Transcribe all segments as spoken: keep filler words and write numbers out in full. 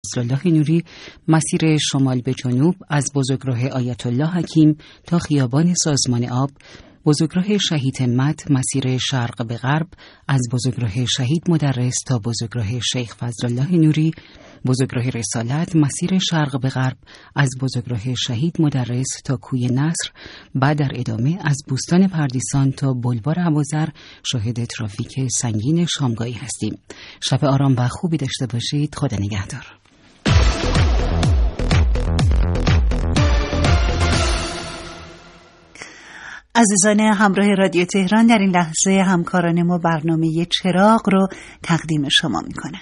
فضلالله نوری مسیر شمال به جنوب از بزرگراه آیت الله حکیم تا خیابان سازمان آب، بزرگراه شهید همت مسیر شرق به غرب از بزرگراه شهید مدرس تا بزرگراه شیخ فضلالله نوری، بزرگراه رسالت مسیر شرق به غرب از بزرگراه شهید مدرس تا کوی نصر، بعد در ادامه از بوستان پردیسان تا بلوار ابوذر شاهد ترافیک سنگین شامگاهی هستیم. شب آرام و خوبی داشته باشید. خدا نگهدار. عزیزان همراه رادیو تهران، در این لحظه همکاران ما برنامه چراغ رو تقدیم شما میکنن.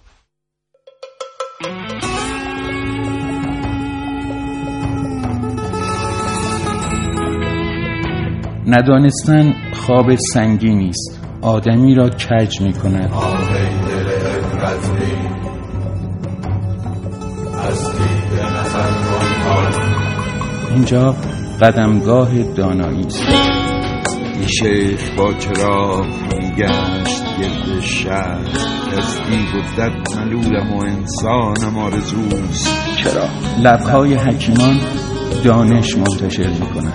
ندانستن خواب سنگینی است، آدمی را کج میکند. اینجا قدمگاه دانایی است. این شیخ با چراغ میگشت گرد شهر، از دیو و دد ملولم و انسانم آرزوست. چرا لبهای حکیمان دانش منتشر میکنند.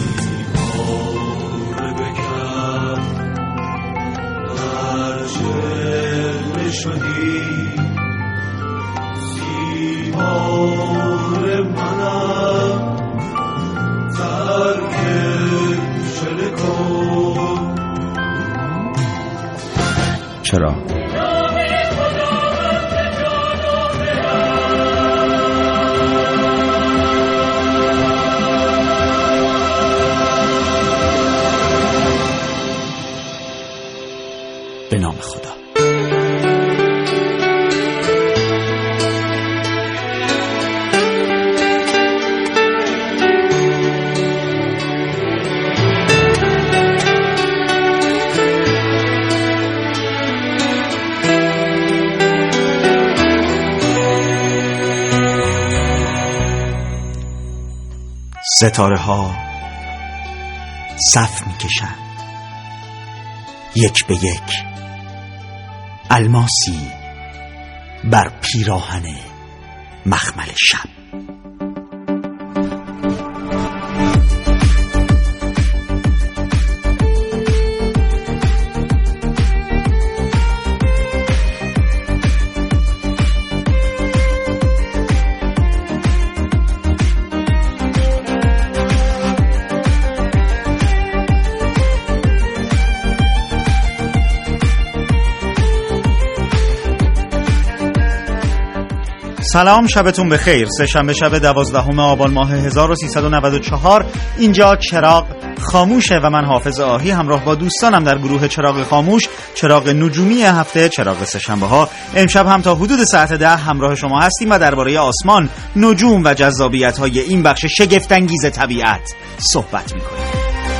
چرا به نام خدا. ستاره ها صف میکشند یک به یک، الماسی بر پیراهن مخمل شب. سلام، شبتون بخیر. سه شنبه شب دوازدهم آبان ماه هزار و سیصد و نود و چهار اینجا چراغ خاموشه و من حافظ آهی همراه با دوستانم در گروه چراغ خاموش، چراغ نجومی هفته، چراغ سه شنبه ها، امشب هم تا حدود ساعت ده همراه شما هستیم و درباره آسمان، نجوم و جذابیت های این بخش شگفت انگیز طبیعت صحبت میکنیم.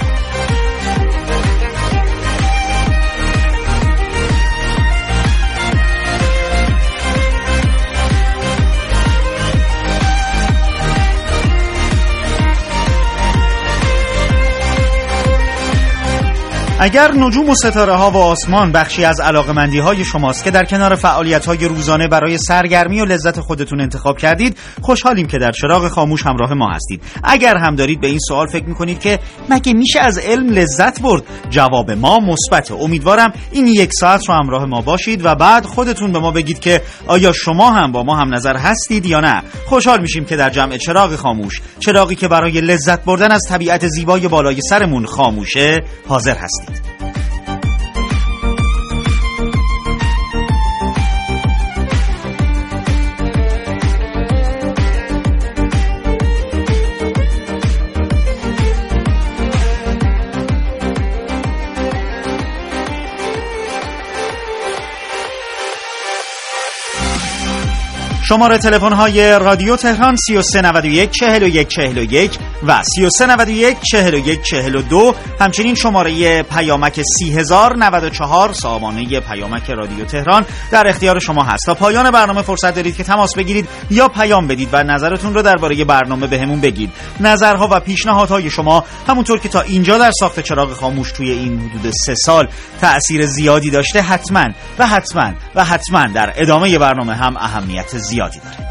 اگر نجوم و ستاره ها و آسمان بخشی از علاقمندی های شماست که در کنار فعالیت های روزانه برای سرگرمی و لذت خودتون انتخاب کردید، خوشحالیم که در چراغ خاموش همراه ما هستید. اگر هم دارید به این سوال فکر میکنید که مگه میشه از علم لذت برد، جواب ما مثبته. امیدوارم این یک ساعت رو همراه ما باشید و بعد خودتون به ما بگید که آیا شما هم با ما هم نظر هستید یا نه. خوشحال میشیم که در جمع چراغ خاموش، چراغی که برای لذت بردن از طبیعت زیبای بالای سرمون خاموشه، حاضر هستید. شماره تلفن های رادیو تهران سی و سه نود و یک چهل و یک چهل و یک و سی و سه نود و یک چهل و یک چهل و دو، همچنین شماره پیامک سی هزار و نود و چهار سامانه پیامک رادیو تهران در اختیار شما هست. تا پایان برنامه فرصت دارید که تماس بگیرید یا پیام بدید و نظرتون رو درباره برنامه بهمون بگید. نظرها و پیشنهادهای شما همونطور که تا اینجا در ساخت چراغ خاموش توی این حدود سه سال تأثیر زیادی داشته، حتما و حتما و حتما در ادامه برنامه هم اهمیت زیادی زیادی داره.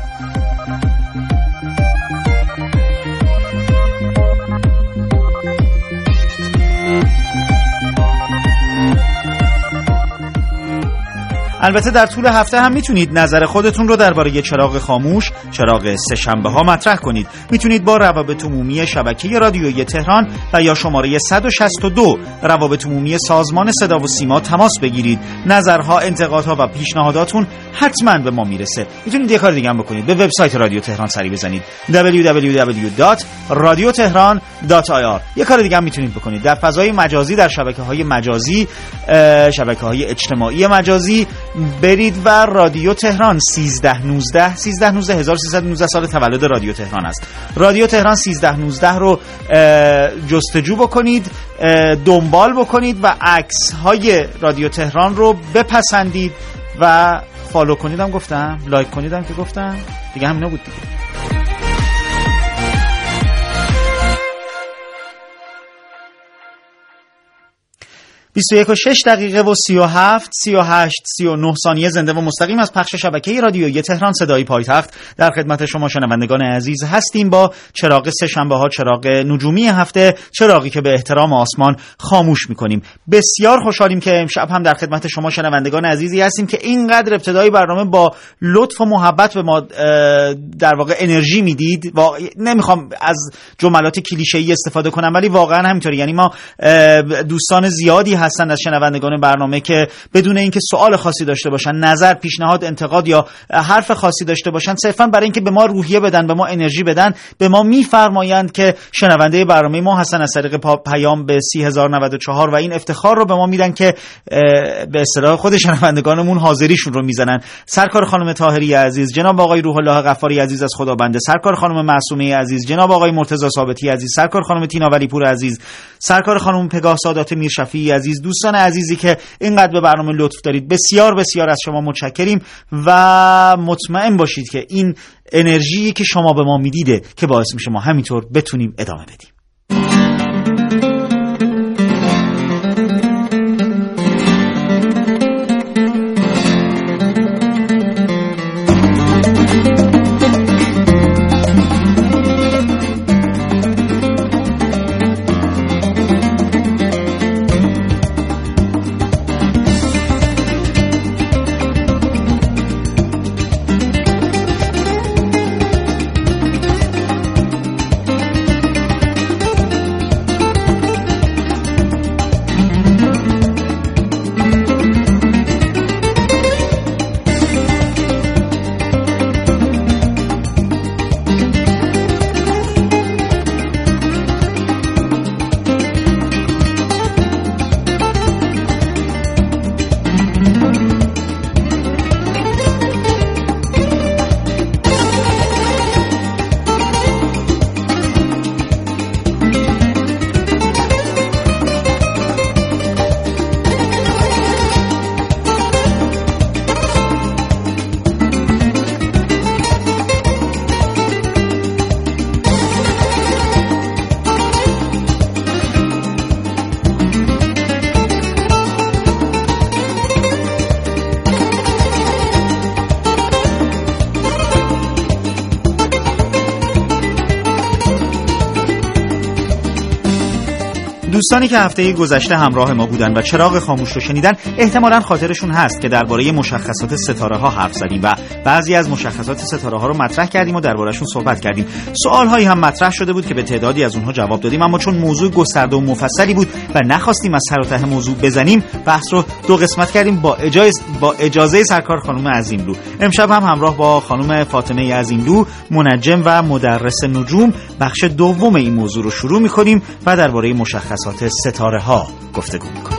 البته در طول هفته هم میتونید نظر خودتون رو درباره چراغ خاموش، چراغ سه شنبه ها مطرح کنید. میتونید با روابط عمومی شبکه رادیویی تهران و یا شماره صد و شصت و دو روابط عمومی سازمان صدا و سیما تماس بگیرید. نظرها، انتقادها و پیشنهاداتون حتما به ما میرسه. میتونید یه کار دیگه هم بکنید، به وبسایت رادیو تهران سری بزنید دبلیو دبلیو دبلیو دات رادیو تهران دات آی آر. یه کار دیگه هم میتونید بکنید، در فضای مجازی، در شبکه‌های مجازی، شبکه‌های اجتماعی مجازی برید و رادیو تهران سیزده نوزده سیزده نوزده هزار و سیصد و نوزده سال تولد رادیو تهران است. رادیو تهران سیزده نوزده رو جستجو بکنید، دنبال بکنید و عکس های رادیو تهران رو بپسندید و فالو کنید. هم گفتم لایک کنید، هم که گفتم دیگه همینا بود دیگه. بیست و یک و شش دقیقه و سی و هفت سی و هشت سی و نه ثانیه زنده و مستقیم از پخش شبکه رادیویی تهران صدای پایتخت در خدمت شما شنوندگان عزیز هستیم با چراغ سه شنبه ها، چراغ نجومی هفته، چراغی که به احترام آسمان خاموش میکنیم. بسیار خوشحالیم که امشب هم در خدمت شما شنوندگان عزیزی هستیم که اینقدر ابتدای برنامه با لطف و محبت به ما در واقع انرژی میدید. نمیخوام از جملات کلیشه‌ای استفاده کنم ولی واقعا همینطوری، یعنی ما دوستان زیادی هستن از شنوندگان برنامه که بدون اینکه سوال خاصی داشته باشن، نظر، پیشنهاد، انتقاد یا حرف خاصی داشته باشن، صرفا برای اینکه به ما روحیه بدن، به ما انرژی بدن، به ما میفرمایند که شنونده برنامه ما هستن از طریق پیام به سی هزار و نود و چهار و این افتخار رو به ما میدن که به اصطلاح خود شنوندگانمون حاضریشون رو میزنن. سرکار خانم طاهری عزیز، جناب آقای روح الله غفاری عزیز از خدابنده، سرکار خانم معصومه عزیز، جناب آقای مرتضی ثابتی عزیز، سرکار خانم تینا ولیپور عزیز، سرکار خانم پگاه سادات میرشفیعی عزیز، دوستان عزیزی که اینقدر به برنامه لطف دارید، بسیار بسیار از شما متشکریم و مطمئن باشید که این انرژی که شما به ما میدیده که باعث میشه ما همینطور بتونیم ادامه بدیم. دوستانی که هفته گذشته همراه ما بودن و چراغ خاموش رو شنیدن احتمالاً خاطرشون هست که درباره مشخصات ستاره ها حرف زدیم و بعضی از مشخصات ستاره ها رو مطرح کردیم و درباره‌شون صحبت کردیم. سوال هایی هم مطرح شده بود که به تعدادی از اونها جواب دادیم، اما چون موضوع گسترده و مفصلی بود و نخواستیم از سر و ته موضوع بزنیم، بحث رو دو قسمت کردیم با اجازه با اجازه سرکار خانم عظیملو. امشب هم همراه با خانم فاطمه عظیملو، منجم و مدرس نجوم، بخش دوم این موضوع رو شروع می‌کنیم و درباره مشخصات ستاره ها گفتگو می‌کنیم.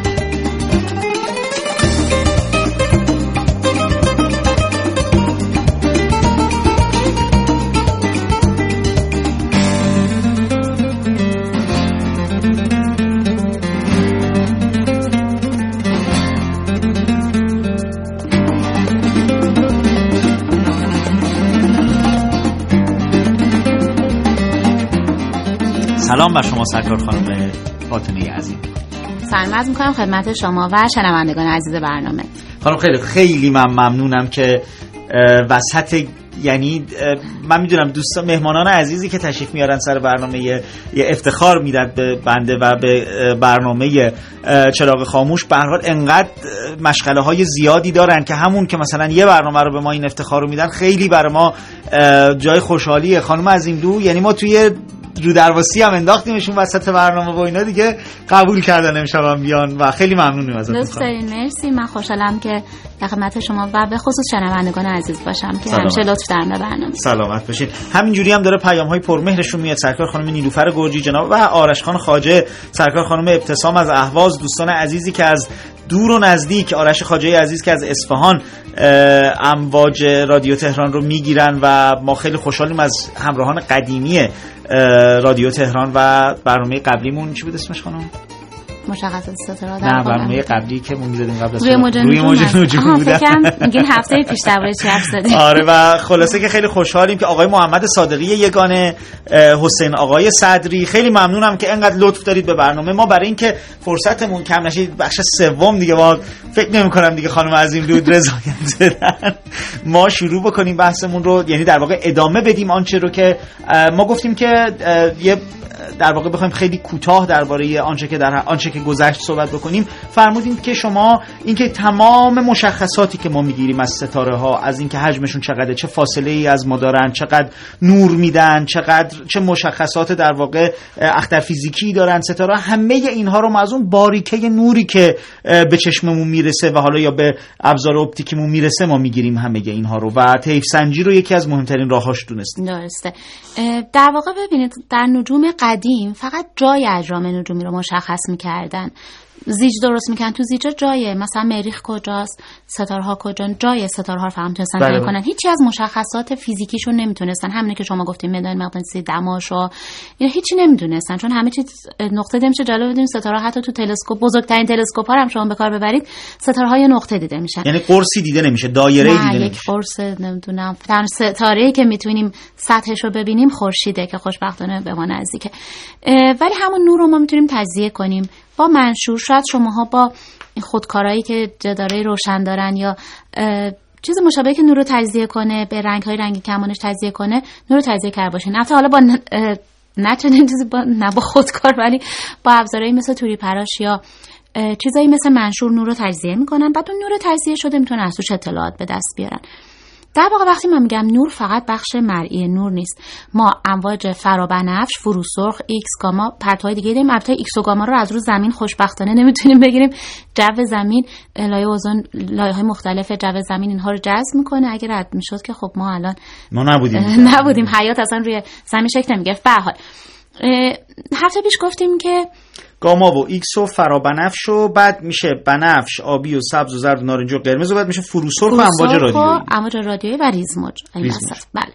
سلام بر شما سرکار خانم فاطمه عزیز. سلام عرض می‌کنم خدمت شما و شنوندگان عزیز برنامه. خانم خیلی خیلی من ممنونم که وسط، یعنی من میدونم دوستان مهمانان عزیزی که تشریف میارن سر برنامه یه افتخار میدن به بنده و به برنامه چراغ خاموش، به هر حال انقدر مشغله های زیادی دارن که همون که مثلا یه برنامه رو به ما این افتخار رو میدن خیلی برای ما جای خوشحالیه. خانم عظیملو، یعنی ما توی رو درواسی هم انداختیمشون وسط برنامه و اینا دیگه قبول کردن امشب هم بیان و خیلی ممنونیم ازتون. لطف دارین، مرسی. من خوشحالم که در خدمت شما و به خصوص شنوندگان عزیز باشم که سلامت. همیشه لطف دارن به برنامه. سلامت باشین. همینجوری هم داره پیام‌های پرمهرشون میاد. سرکار خانم نیلوفر گرجی جناب و آرش خان خواجه، سرکار خانم ابتسام از اهواز، دوستان عزیزی که از دور و نزدیک، آرش خواجه عزیز که از اصفهان امواج رادیو تهران رو میگیرن و ما خیلی خوشحالیم از همراهان قدیمی رادیو تهران. و برنامه قبلیمون چی بود اسمش خانم؟ مشخصات ستاره. نه، برنامه قبلی که ما می‌زدیم قبل از روی موج نجوم بوده. فکر کنم میگین هفته پیش درباره چی حرف زدیم. آره، و خلاصه که خیلی خوشحالیم که آقای محمد صادقی یگانه، حسین آقای صدری، خیلی ممنونم که انقدر لطف دارید به برنامه ما. برای اینکه فرصتمون کم نشه بخش سوم دیگه ما فکر نمی‌کنم دیگه خانم عظیملو رضایت بدن ما شروع بکنیم بحثمون رو، یعنی در واقع ادامه بدیم آنچه رو که ما گفتیم که یه در واقع بخوایم خیلی کوتاه درباره آنچه که در آنچه که گذشت صحبت بکنیم. فرمودید که شما اینکه تمام مشخصاتی که ما میگیریم از ستاره ها، از اینکه حجمشون چقدره، چه فاصله ای از ما دارن، چقدر نور میدن، چقدر چه مشخصات در واقع اختر فیزیکی دارن ستاره، همه اینها رو ما از اون باریکه نوری که به چشممون میرسه و حالا یا به ابزار اپتیکیمون میرسه ما میگیریم همه اینها رو، و طیف سنجی رو یکی از مهمترین راهاش دونستیم. درسته. در واقع ببینید در نجوم قدیم فقط جای اجرام نجومی رو مشخص می‌کردن. زیج درست میکنن، تو زیجا جای مثلا مریخ کجاست، ستاره‌ها کجان، جای ستاره‌ها رو فهم تونستن تعیین کنن. هیچی از مشخصات فیزیکیشون نمیتونستن، همینه که شما گفتیم میدان مغناطیسی، دماش و اینا هیچی نمیدونستن، چون همه چیز نقطه دیده میشه. جالب بدونید ستاره حتی تو تلسکوپ، بزرگترین تلسکوپ ها هم شما به کار ببرید، ستاره‌های نقطه دیده میشن، یعنی قرصی دیده نمیشه، دایره‌ای دیده نمیشه. یک قرص نمیدونم، تنها ستاره‌ای که میتونیم سطحش رو ببینیم خورشیده که خوشبختانه به ما نزدیکه، ولی همون نور رو ما میتونیم تجزیه کنیم با منشور. شاید شماها با خودکارایی که جداره روشن دارن یا چیز مشابهی که نور رو تجزیه کنه، به رنگ‌های رنگی کمانش تجزیه کنه، نور رو تجزیه کرده باشین. البته حالا با نه چنین چیزی با نه با خودکار، ولی با ابزارهایی مثل توری پراش یا چیزایی مثل منشور نور رو تجزیه میکنن. بعد اون نور تجزیه شده میتونن از توش اطلاعات به دست بیارن. در واقع وقتی من میگم نور، فقط بخش مرئی نور نیست. ما امواج فرابنفش، فروسرخ، ایکس، گاما، پرتوهای دیگه داریم. البته ایکس و گاما رو از رو زمین خوشبختانه نمیتونیم بگیریم. جو زمین، لایه اوزون، لایه‌های مختلف جو زمین اینها رو جذب میکنه. اگه رد میشد که خب ما الان ما نبودیم نبودیم حیات اصلا روی زمین شکل نمیگرفت. به هر حال هفته پیش گفتیم که گاما و ایکس و فرابنفش و بعد میشه بنفش، آبی و سبز و زرد و نارنجی و قرمز و بعد میشه فروسرخ و امواج رادیویی. امواج رادیویی و ریزموج. بله.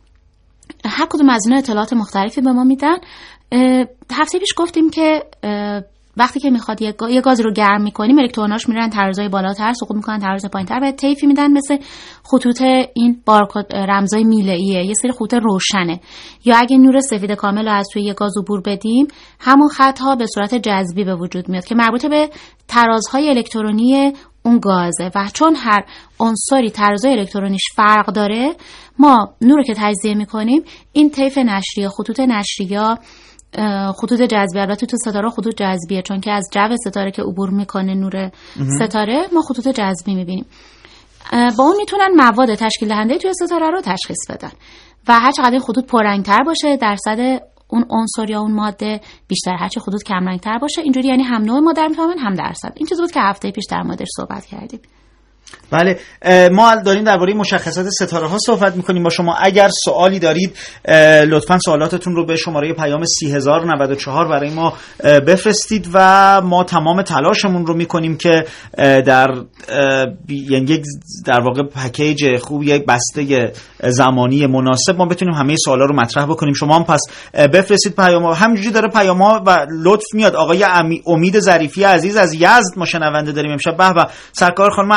هر کدوم از اینا اطلاعات مختلفی به ما میدن. هفته پیش گفتیم که وقتی که میخواد یه گاز رو گرم میکنیم، الکتروناش میرن ترازهای بالاتر سقوط میکنن، ترازهای پایینتر، بعد طیفی میدن مثل خطوط این بارکد رمزای میله‌ایه، یه سری خطوط روشنه. یا اگه نور سفید کامل رو از توی یه گاز عبور بدیم، همون خطها به صورت جذبی به وجود میاد که مربوط به ترازهای الکترونی اون گازه، و چون هر عنصری ترازهای الکترونیش فرق داره، ما نور رو که تجزیه میکنیم، این طیف نشریه، خطوط نشریه، خطوط جذبی، البته تو ستاره خطوط جذبیه چون که از جو ستاره که عبور میکنه نور ستاره ما خطوط جذبی میبینیم. با اون میتونن مواد تشکیل دهنده توی ستاره رو تشخیص بدن و هر چقدر این خطوط پررنگتر باشه، درصد اون عنصر یا اون ماده بیشتر، هر چه خطوط کم رنگتر باشه، اینجوری یعنی هم نوع ماده میفهمن هم درصد. این چیز بود که هفته پیش در موردش صحبت کردیم. بله، ما داریم درباره مشخصات ستاره ها صحبت میکنیم با شما. اگر سوالی دارید لطفاً سوالاتتون رو به شماره پیام سی هزار و نود و چهار برای ما بفرستید و ما تمام تلاشمون رو میکنیم که در یعنی یک در واقع پکیج خوب، یک بسته زمانی مناسب ما بتونیم همه سوالا رو مطرح بکنیم. شما هم پس بفرستید پیام. همینجوری داره پیام و لطف میاد. آقای امید ظریفی عزیز از یزد ما شنونده داریم امشب. به به سرکار خانم افسانه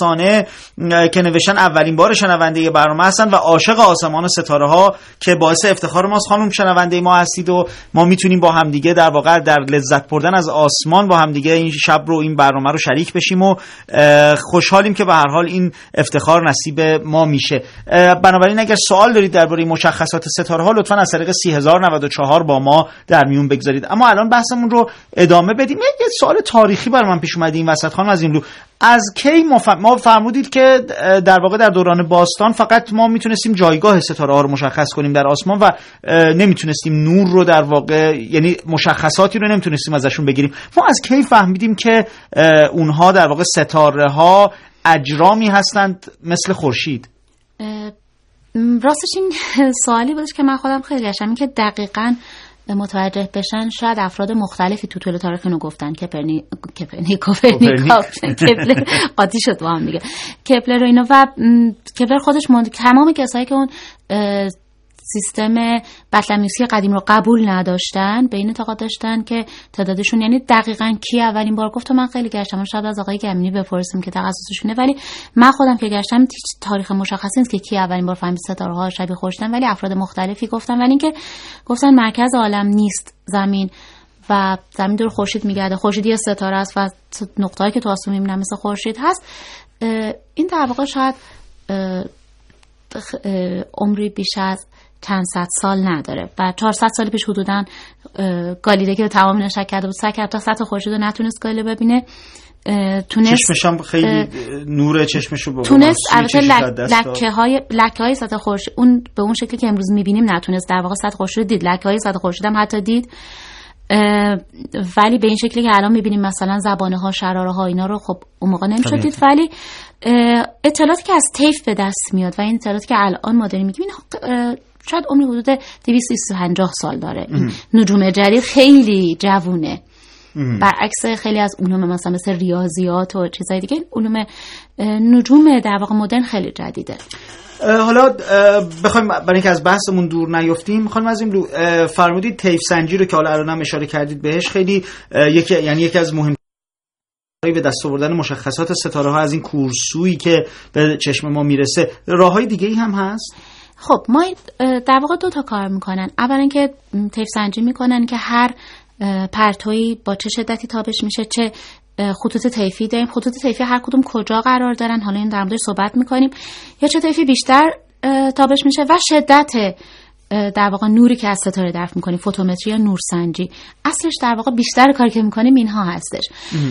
رسانه که نوشتن اولین بار شنونده یه برنامه هستن و عاشق آسمان و ستاره ها که باعث افتخار ماست. خانم شنونده ما هستید و ما میتونیم با همدیگه در واقع در لذت بردن از آسمان با همدیگه این شب رو این برنامه رو شریک بشیم و خوشحالیم که به هر حال این افتخار نصیب ما میشه. بنابراین اگر سوال دارید درباره مشخصات ستاره ها لطفاً از طریق سی هزار و نود و چهار با ما در میون بگذارید. اما الان بحثمون رو ادامه بدیم. یه سوال تاریخی برای من پیش اومد این وسط خانم عظیملو، از کی ما فرمودید که در واقع در دوران باستان فقط ما میتونستیم جایگاه ستاره ها رو مشخص کنیم در آسمان و نمیتونستیم نور رو در واقع یعنی مشخصاتی رو نمیتونستیم ازشون بگیریم. ما از کی فهمیدیم که اونها در واقع ستاره ها اجرامی هستند مثل خورشید؟ راستش این سوالی بودش که من خودم خیلی گشتم، این که دقیقاً متوجه بشن شاید افراد مختلفی تو طول تاریخ اینو گفتن. کپرنی کپرنی کوپرنیکوس کپلر قاطی شد با هم دیگه، کپلر و اینا و کپلر خودش مند... تمام کسایی که اون سیستم بطلمیوسی قدیم رو قبول نداشتن به این اعتقاد داشتن که تعدادشون یعنی دقیقاً کی اولین بار گفت. من خیلی گشتم، شاید از آقای گمینی بپرسیم که تخصصشونه، ولی من خودم که گشتم هیچ تاریخ مشخصی نیست که کی اولین بار فهمید ستاره ها شبیه خورشیدن، ولی افراد مختلفی گفتن. ولی اینکه گفتن مرکز عالم نیست زمین و زمین دور خورشید میگرده، خورشید یه ستاره است و نقطه‌ای که تو آسمون میبینن مثل خورشید هست. این در واقع شاید عمری بیش از چند صد سال نداره و چهارصد سال پیش حدوداً گالیله که تمام نشک کرده بود سعی کرد تا سطح خورشید رو نتونست گالیله ببینه. تونست چشمش هم خیلی نور چشمش رو تونست البته لکه های لکه های سطح خورشید اون به اون شکلی که امروز میبینیم نتونست در واقع سطح خورشید دید، لکه های سطح خورشید هم حتی دید، ولی به این شکلی که الان میبینیم مثلا زبانه ها شراره ها اینا رو خب اون موقع نمیشد دید. ولی اطلاعاتی که از طیف به دست میاد و این اطلاعاتی که الان ما داریم میگیم شاید عمری حدود دویست و پنجاه سال داره. نجوم جدید خیلی جوونه برعکس خیلی از علوم مثلا مثل ریاضیات و چیزای دیگه. علوم نجوم در واقع مدرن خیلی جدیده. حالا بخوایم برای اینکه از بحثمون دور نیفتیم خانم عظیملو فرمودید طیف سنجی رو که حالا الانم اشاره کردید بهش خیلی یکی یعنی یکی از مهم به دست آوردن مشخصات ستاره ها از این کورسویی که به چشم ما میرسه راههای دیگه ای هم هست؟ خب ما در واقع دو تا کار میکنن. اولا اینکه طیف سنجی میکنن که هر پرتویی با چه شدتی تابش میشه، چه خطوط طیفی داریم، خطوط طیفی هر کدوم کجا قرار دارن، حالا این در موردش صحبت میکنیم، یا چه طیفی بیشتر تابش میشه و شدت در واقع نوری که از ستاره دریافت میکنیم، فوتومتری یا نورسنجی. اصلش در واقع بیشتر کاری که میکنیم اینها هستش.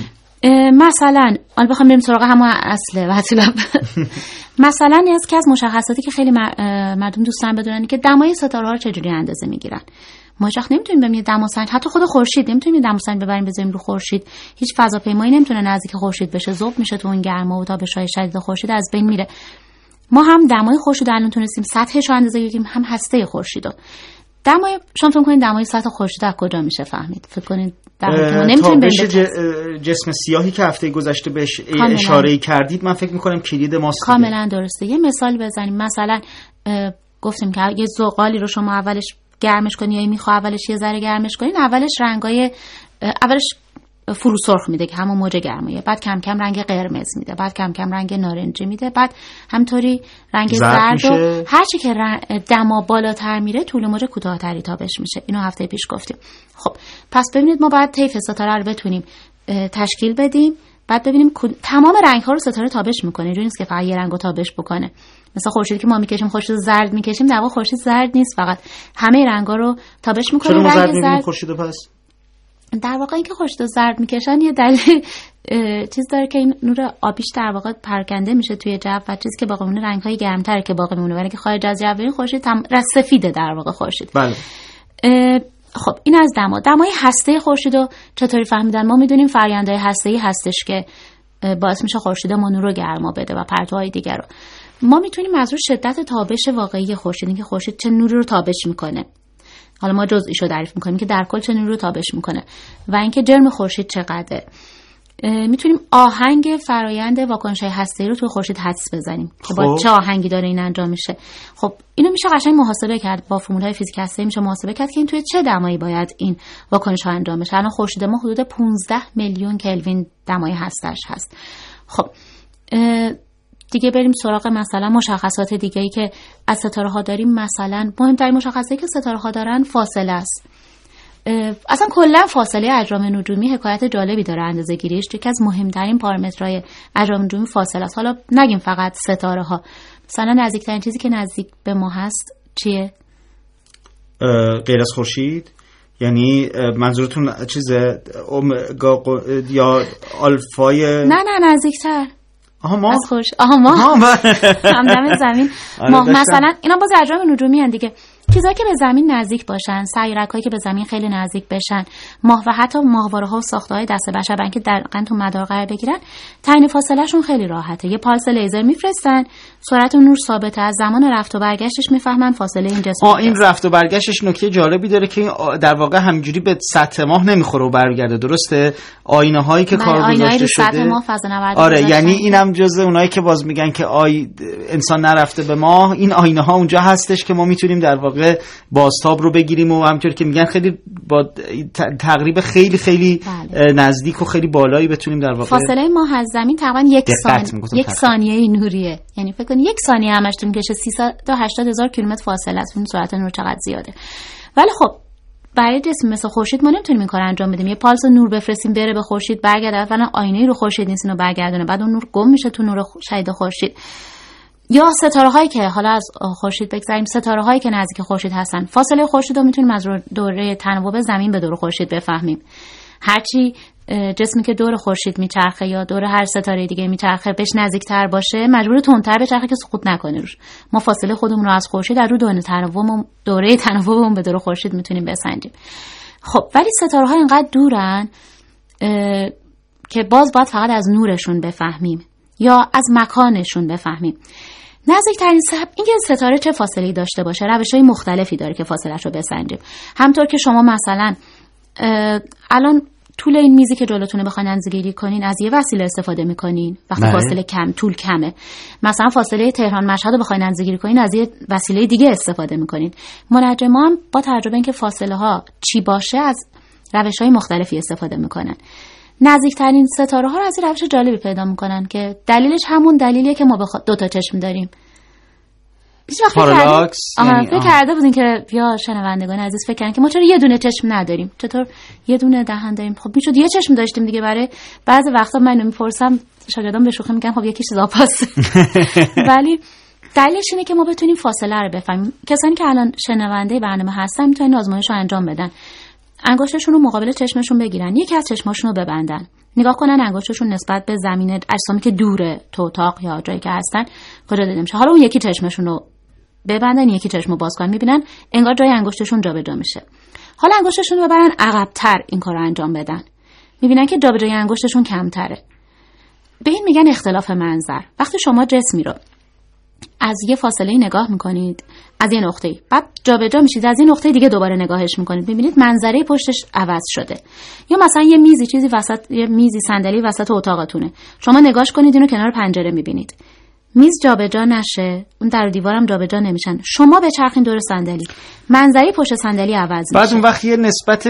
مثلا حالا بخوام بریم سراغ همون اصل مطلب مثلا یکی از مشخصاتی که خیلی مردم دوستن بدونن که دمای ستاره ها رو چجوری اندازه میگیرن. ما هیچ وقت نمیتونیم بریم دماسنج، حتی خود خورشید نمیتونیم دماسنج ببریم بذاریم رو خورشید. هیچ فضاپیمایی نمیتونه نزدیک خورشید بشه، ذوب میشه تو اون گرما و تابش‌های شدید خورشید از بین میره. ما هم دمای خورشید الان تونستیم سطحش رو اندازه بگیریم، هم هسته خورشید رو. دمای شما فکر کنید دمای سطح خورشید از کجا میشه فهمید؟ فکر کنید در ما نمیتونیم بریم جسم سیاهی که هفته گذشته بهش اشاره کردید من فکر میکنم کلید ماست. کاملا درسته. یه مثال بزنیم. مثلا گفتیم که یه زغالی رو شما اولش گرمش کنی یا میخوای اولش یه ذره گرمش کنین، اولش رنگای اولش فرو سرخ میده که همون موج گرمایه، بعد کم کم رنگ قرمز میده، بعد کم کم رنگ نارنجی میده، بعد همطوری رنگ زرد و هرچی که دما بالاتر میره طول موج کوتاه‌تری تابش میشه. اینو هفته پیش گفتیم. خب پس ببینید ما باید طیف ستاره رو بتونیم تشکیل بدیم، بعد ببینیم تمام رنگ ها رو ستاره تابش میکنه. اینجوری نیست که فقط یه رنگو تابش بکنه. مثلا خورشیدی که ما میکشیم خورشید زرد میکشیم، در واقع خورشید زرد نیست، فقط همه رنگا رو تابش میکنه. رنگ زرد میبینیم خورشیدو پس در واقع اینکه خورشیدو زرد میکشن یه دلیل چیز داره که این نور آبیش در واقع پراکنده میشه توی جو و چیزی که باقی میمونه رنگ‌های گرم‌تر که باقی میمونه، ولی که خارج از جو این خورشید تم... سفیده در واقع خورشید. بله. خب این از دما. دمای هسته خورشیدو چطوری فهمیدن؟ ما میدونیم فرآیندهای هسته‌ای هستش که باعث میشه خورشید ما نور رو گرما بده و پرتوهای دیگر رو. ما میتونیم از رو شدت تابش واقعی خورشید، اینکه خورشید چه نوری رو تابش میکنه، حالا ما جزئیشو تعریف میکنیم که در کل چه نوری رو تابش میکنه و اینکه جرم خورشید چقدره. میتونیم آهنگ فرایند واکنش‌های هسته‌ای رو توی خورشید حدس بزنیم که با چه آهنگی داره این انجام میشه. خب اینو میشه قشنگ محاسبه کرد با فرمول‌های فیزیک هسته‌ای، میشه محاسبه کرد که این توی چه دمایی باید این واکنش‌ها انجام بشه. الان خورشید ما حدود پانزده میلیون کلوین دمای هسته‌اش هست. خب دیگه بریم سراغ مثلا مشخصات دیگه‌ای که از ستاره ها داریم. مثلا مهمترین مشخصاتی که ستاره ها دارن فاصله است. اصلا کلا فاصله اجرام نجومی حکایت جالبی داره اندازه‌گیریش. یکی از مهمترین پارامترهای اجرام نجومی فاصله است. حالا نگیم فقط ستاره ها، مثلا نزدیکترین چیزی که نزدیک به ما هست چیه؟ غیر از خورشید؟ یعنی منظورتون چیزه اومگا یا آلفای؟ نه نه نزدیکتر. آها ماه. از خورشید. آها ماه. همدم زمین. ماه مثلا اینا باز اجرام نجومی ان دیگه. چیزایی که به زمین نزدیک باشن، سیارک‌هایی که به زمین خیلی نزدیک بشن، ماه و حتی ماهواره‌ها و ساخته‌های دست بشر برای اینکه دقیقاً تو مدار قرار بگیرن، تعیین فاصله‌شون خیلی راحته. یه پالس لیزر میفرستن، سرعت نور ثابته، از زمان رفت و برگشتش میفهمن فاصله این جسم. آ این رفت و برگشتش نکته جالبی داره که در واقع همینجوری به سطح ماه نمیخوره و برگرده، درسته؟ آینه‌هایی که کار گذاشته شده. سطح ماه فضا نورد. آره یعنی اینم جزء اونایی که باز میگن که آی انسان نرفته به ماه، این آینه‌ها اونجا هستش که ما میتونیم در واقع بازتاب رو بگیریم و همونطور که میگن خیلی با تقریب خیلی خیلی بله. نزدیک و خیلی بالایی بتونیم در واقع فاصله ماه از زمین تقریبا یک ثانیه یک ثانیه نوریه. یعنی فکر کنید یک ثانیه همش طول میکشه سیصد تا هشتاد هزار کیلومتر فاصله است. این سرعت نور چقدر زیاده. ولی خب برای جسم مثل خورشید ما نمیتونیم این کارو انجام بدیم. یه پالس نور بفرستیم بره به خورشید برگرده، اولا آینه رو خورشید نیست اینو برگردونه، بعد اون نور گم میشه تو نور شهید خورشید. یا ستاره هایی که حالا از خورشید بگذاریم، ستاره هایی که نزدیک خورشید هستن، فاصله خورشید رو میتونیم از دوره تناوب زمین به دور خورشید بفهمیم. هرچی جسمی که دور خورشید میچرخه یا دور هر ستاره دیگه میچرخه بهش نزدیکتر باشه، مجبور تندتر بچرخه که سقوط نکنه روش. ما فاصله خودمون رو از خورشید در رو دوره تناوب دوره تناوبمون به دور خورشید میتونیم بسنجیم. خب ولی ستاره ها اینقدر دورن که باز باید فقط از نورشون بفهمیم یا از مکانشون بفهمیم. نزدیکترین سب این که ستاره چه فاصله‌ای داشته باشه، روش‌های مختلفی داره که فاصله‌اش رو بسنجیم. همطور که شما مثلا الان طول این میزی که جلوتونه بخواید اندازه‌گیری کنین از یه وسیله استفاده می‌کنین وقتی بله. فاصله کم طول کمه. مثلا فاصله تهران مشهد رو بخواید اندازه‌گیری کنین از یه وسیله دیگه استفاده می‌کنین. منجما هم با توجه به اینکه فاصله‌ها چی باشه از روش‌های مختلفی استفاده می‌کنن. نزدیکترین ستاره ها رو از این روش جالبی پیدا میکنن که دلیلش همون دلیلیه که ما بخ... دو تا چشم داریم. هیچ وقت پارالاکس یعنی فکر کرده بودین که یا شنوندگان عزیز فکر کردن که ما چرا یه دونه چشم نداریم؟ چطور یه دونه دهن داریم؟ خب میشد یه چشم داشتیم دیگه. برای بعضی وقتا من اینو میپرسم شاگردان به شوخی میگن خب یکیش زاپاس. ولی دلیلش اینه که ما بتونیم فاصله رو بفهمیم. کسانی که الان شنونده برنامه هستن میتونن آزمایش رو انجام بدن. انگشتشون رو مقابل چشمشون بگیرن، یکی از چشماشون رو ببندن، نگاه کنن انگشتشون نسبت به زمین اجسامی که دوره تو اتاق یا جایی که هستن کجا دیده میشه. حالا اون یکی چشمشون رو ببندن، یکی چشمو باز کنن، میبینن انگار جای انگشتشون جابجا میشه. حالا انگشتشون رو ببرن عقب‌تر این کارو انجام بدن، میبینن که جابجایی انگشتشون کمتره. به این میگن اختلاف منظر. وقتی شما جسمی رو از یه فاصله نگاه میکنید از یه نقطه‌ای، بعد جابجا میشید از این نقطه دیگه دوباره نگاهش میکنید، میبینید منظره پشتش عوض شده. یا مثلا یه میزی چیزی وسط، یه میزی صندلی وسط اتاقتونه، شما نگاش کنید اینو کنار پنجره میبینید، میز جابجا نشه، اون در و دیوارم جابجا نمیشن، شما بچرخین دور صندلی، منظره پشت صندلی عوض میشه. بعد اون وقت یه نسبت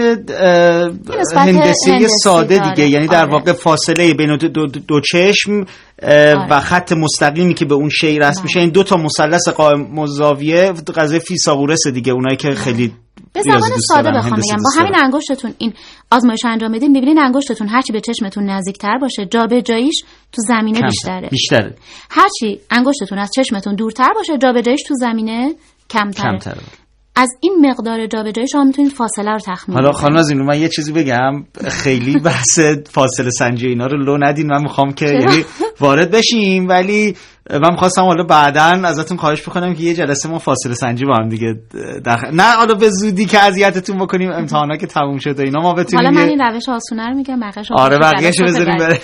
هندسی ساده داره. دیگه یعنی در آره. واقع فاصله بین دو, دو, دو چشم آره. و خط مستقیمی که به اون شی رسم میشه، این دو تا مثلث قائم مزاویه قضیه فیثاغورس دیگه، اونایی که خیلی به زبان ساده بخوام بگم با همین انگشتتون این آزمایش انجام بدین، می‌بینید انگشتتون هرچی به چشمتون نزدیکتر باشه جابجاییش تو زمینه کم بیشتره. بیشتره. هرچی انگشتتون از چشمتون دورتر باشه جابجاییش تو زمینه کمتره. کمتره. از این مقدار جابجایی شما میتونید فاصله رو تخمین حالا خانم نازنین من یه چیزی بگم، خیلی بحث فاصله سنجی اینا رو لو ندین، من میخوام که یعنی وارد بشیم، ولی من می‌خواستم حالا بعداً ازتون خواهش بکنم که یه جلسه ما فاصله سنجی با هم دیگه داخل... نه حالا به زودی که اذیتتون بکنیم، امتحانا که تموم شده اینا ما بتونیم. حالا من این روش آسونه رو میگم، بقیه‌اش آره بقیه‌اشو بذاریم بره.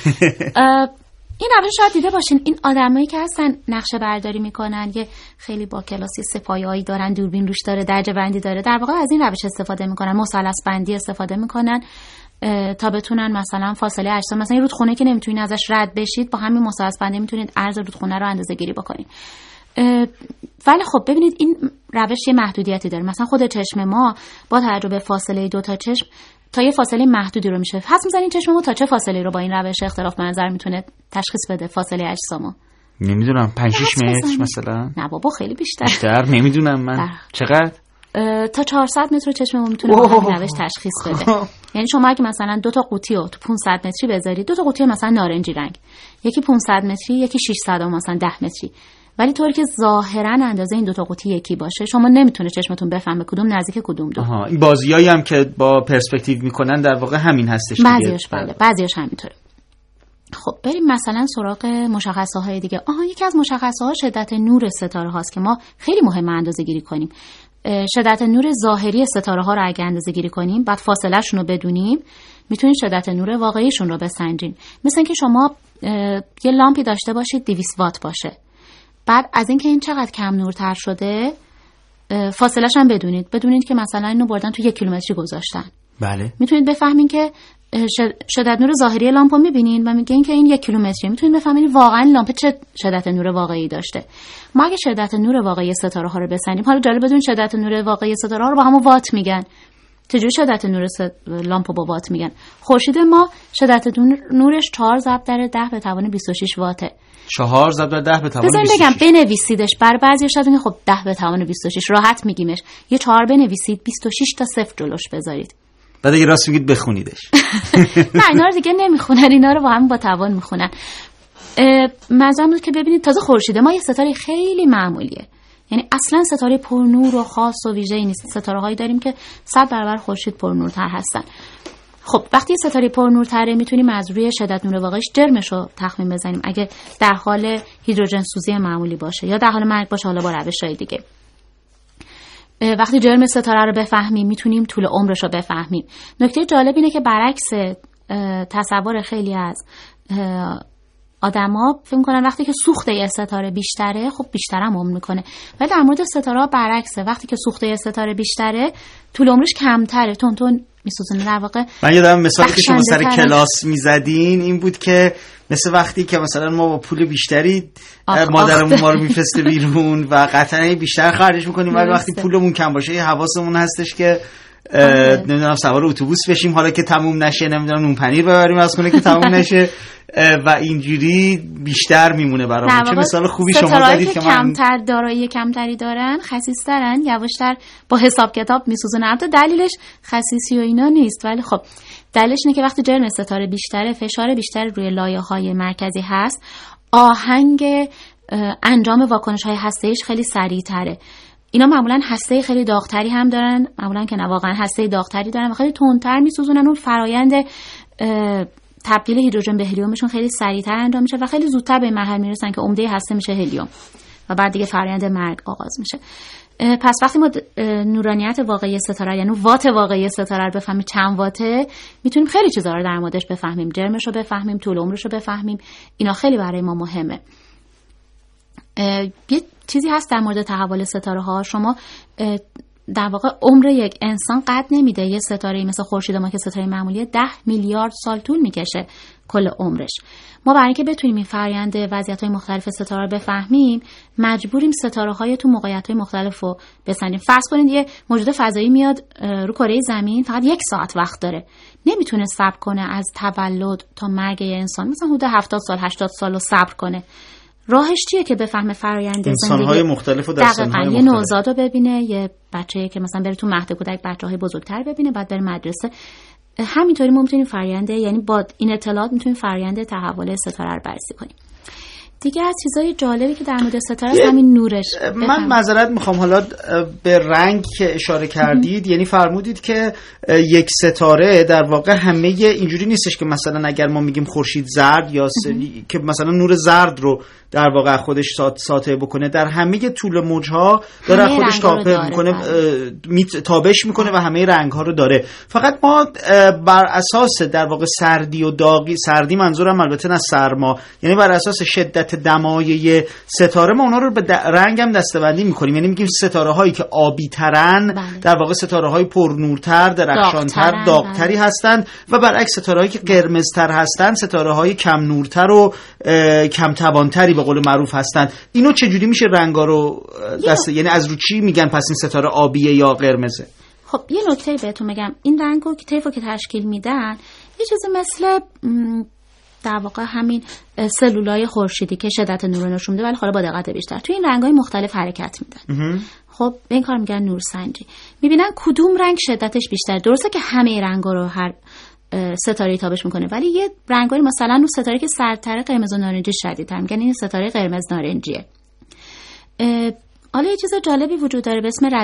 این روش شاید دیده باشین، این آدمایی که هستن نقشه برداری میکنن، یه خیلی با کلاسی سپایه‌ای دارن، دوربین روش داره، درجه بندی داره، در واقع از این روش استفاده میکنن، مثلث بندی استفاده میکنن تا بتونن مثلا فاصله اجسام، مثلا یه رودخونه که نمیتونین ازش رد بشید، با همین مثلث بندی میتونید عرض رودخونه رو اندازه‌گیری بکنید. ولی خب ببینید این روش یه محدودیتی داره. مثلا خود چشم ما با توجه به فاصله دو تا چشم تا یه فاصله محدودی رو میشه حدس می‌زنین چشم ما تا چه فاصله رو با این روش اختلاف منظر میتونه تشخیص بده فاصله اجسامو. نمیدونم پنج شش متر مثلا. نه بابا خیلی بیشتر. بیشتر نمیدونم من ده. چقدر؟ تا چهارصد متر چشم ما میتونه با همین روش تشخیص بده. یعنی شما اگه مثلا دو تا قوطی رو تو پانصد متری بذارید، دو تا قوطی مثلا نارنجی رنگ، یکی پانصد متری یکی ششصد و مثلا ده متری، ولی طوری که ظاهرا اندازه این دو تا قوطی یکی باشه، شما نمیتونه چشمتون بفهمه کدوم نزدیک کدوم دور. آها، این بازیایی هم که با پرسپکتیو میکنن در واقع همین هستش دیگه. بعضیاش بله، بعضیاش همینطوره. خب بریم مثلا سراغ مشخصه های دیگه. آها، یکی از مشخصه ها شدت نور ستاره هاست که ما خیلی مهم اندازه گیری کنیم. شدت نور ظاهری ستاره ها رو اگه اندازه گیری کنیم، بعد فاصله شون رو بدونیم، میتونید شدت نور واقعیشون رو بسنجین. مثلا که شما یه لامپی داشته باشید دویست وات باشه، بعد از اینکه این چقدر کم نورتر شده فاصله‌ش هم بدونید، بدونید که مثلا اینو بردن تو یک کیلومتری گذاشتن. بله. میتونید بفهمین که شدت نور ظاهری لامپ رو میبینین و میگین که این یک کیلومتری، میتونید بفهمین واقعا لامپ چه شدت نور واقعی داشته. ما اگه شدت نور واقعی ستاره ها رو بسنجیم، حالا جالب بدون شدت نور واقعی ستاره ها رو با همون وات میگن. چجوری شدت نور ست... لامپ با وات میگن؟ خورشید ما شدت نورش چهار ضرب در ده به توان بیست و شش واته. چهار ضرب در ده به توان بیست و شش. بذارید بگم بنویسیدش، بر بعضی شاید بگین خب ده به توان بیست و شش راحت میگیمش. یه چهار بنویسید، بیست و شش تا صفر جلوش بذارید. بعد اگه راست میگید بخونیدش. نه اینا رو دیگه نمیخونن، اینا رو با هم با توان میخونن. منظورم بود که ببینید تازه خورشید ما یه ستاره خیلی معمولیه، یعنی اصلا ستاره پرنور و خاص و ویژه‌ای نیست. ستاره هایی داریم که صد برابر خورشید پرنورتر هستن. خب وقتی ستاره پرنورتره میتونیم از روی شدت نور واقعیش جرمش رو تخمین بزنیم اگه در حال هیدروژن سوزی معمولی باشه یا در حال مرگ باشه، حالا با روش‌های دیگه. وقتی جرم ستاره رو بفهمیم میتونیم طول عمرش رو بفهمیم. نکته جالب اینه که برعکس تصور خیلی از آدما فکر می‌کنن وقتی که سوخت یه ستاره بیشتره خب بیشتر هم عمر میکنه، ولی در مورد ستاره برعکسه. وقتی که سوخت یه ستاره بیشتره طول عمرش کمتره، تون تون میسوزونه. در واقع من یادم مثالی که شما سر کلاس میزدین این بود که مثل وقتی که مثلا ما با پول بیشتری مادرمون ما رو میفرسته بیرون و قطعا بیشتر خرجش میکنیم، ولی وقتی پولمون کم باشه یه حواسمون هستش که نمیدونم سوار اتوبوس بشیم حالا که تموم نشه، نمیدونم نون پنیر ببریم از خونه که تموم نشه و اینجوری بیشتر میمونه برامون. چه مثال خوبی شما زدید که من کمتر دارایی کمتری دارن، خسیس‌ترن، یواشتر با حساب کتاب میسوزن. البته دلیلش خسیسی و اینا نیست، ولی خب دلیلش اینه که وقتی جرم ستاره بیشتره، فشار بیشتر روی لایه‌های مرکزی هست، آهنگ انجام واکنش‌های هسته‌ایش خیلی سریع‌تره. اینا معمولا هسته خیلی داغتری هم دارن، معمولا که نه واقعا هسته داغتری دارن و خیلی تندتر میسوزونن. اون فرایند تبدیل هیدروژن به هلیومشون خیلی سریعتر انجام میشه و خیلی زودتر به مرحله میرسن که عمده هسته میشه هلیوم و بعد دیگه فرایند مرگ آغاز میشه. پس وقتی ما نورانیت واقعی ستاره یعنی وات واقعی ستاره رو بفهمیم چند واته، میتونیم خیلی چیزا رو در موردش بفهمیم، جرمش رو بفهمیم، طول عمرش رو بفهمیم. اینا خیلی برای ما مهمه. یه چیزی هست در مورد تحول ستاره ها، شما در واقع عمر یک انسان قد نمیده. یه ستاره مثل خورشید ما که ستاره معمولیه ده میلیارد سال طول میکشه کل عمرش. ما برای اینکه بتونیم این فرآیند وضعیت‌های مختلف ستاره رو بفهمیم مجبوریم ستاره‌های تو موقعیت‌های مختلف رو بسنجیم. فرض کنید یه موجود فضایی میاد رو کره زمین، فقط یک ساعت وقت داره، نمیتونه صبر کنه از تولد تا مرگ یه انسان مثلا حدود هفتاد سال هشتاد سال رو صبر کنه. راهش چیه که بفهمه فرآیند زندگی انسان‌های مختلف و در سن‌های مختلف؟ یه نوزاد رو ببینه، یه بچه‌ای که مثلا بره تو مهد کودک، بچه‌های بزرگتر ببینه، بعد بره مدرسه. همینطوری ما میتونیم فرآیند، یعنی با این اطلاعات میتونیم فرآیند تحول ستاره رو بررسی کنیم. دیگه از چیزای جالبی که در مورد ستاره است همین نورش. من معذرت میخوام حالا به رنگ که اشاره کردید، یعنی فرمودید که یک ستاره در واقع همه اینجوری نیستش که مثلا اگر ما میگیم خورشید زرد یا س... که مثلا نور زرد رو در واقع خودش ساطع بکنه، در همه طول موجها داره خودش تابع میکنه، تابش میکنه و همه رنگ ها رو داره. فقط ما بر اساس در واقع سردی و داغی، سردی منظورم البته نه سرما، یعنی بر اساس شدت دمای ستاره ما اونا رو به رنگ هم دسته‌بندی میکنیم. یعنی میگیم ستاره هایی که آبی ترن بله. در واقع ستاره های پرنورتر، درخشانتر، داغتری هستند و برعکس ستاره هایی که قرمزتر هستند ستاره های کم نورتر و کم توانتری به قول معروف هستند. اینو چجوری میشه رنگا رو دست، یعنی از رو چی میگن پس این ستاره آبیه یا قرمزه؟ خب یه نکته بهتون میگم، این رنگو که طیفو که تشکیل میدن یه چیزی مثل در واقع همین سلولای خورشیدی که شدت نور رو نشون میده، ولی حالا با دقت بیشتر توی این رنگ‌های مختلف حرکت میدن. خب به این کار میگن نورسنجی. میبینن کدوم رنگ شدتش بیشتر. درسته که همه رنگا رو هر ستاره تابش میکنه، ولی یه رنگایی مثلا اون ستاره که سرتره قرمز و نارنجی شدیدتر، میگن این ستاره قرمز نارنجیه. حالا یه چیز جالبی وجود داره به اسم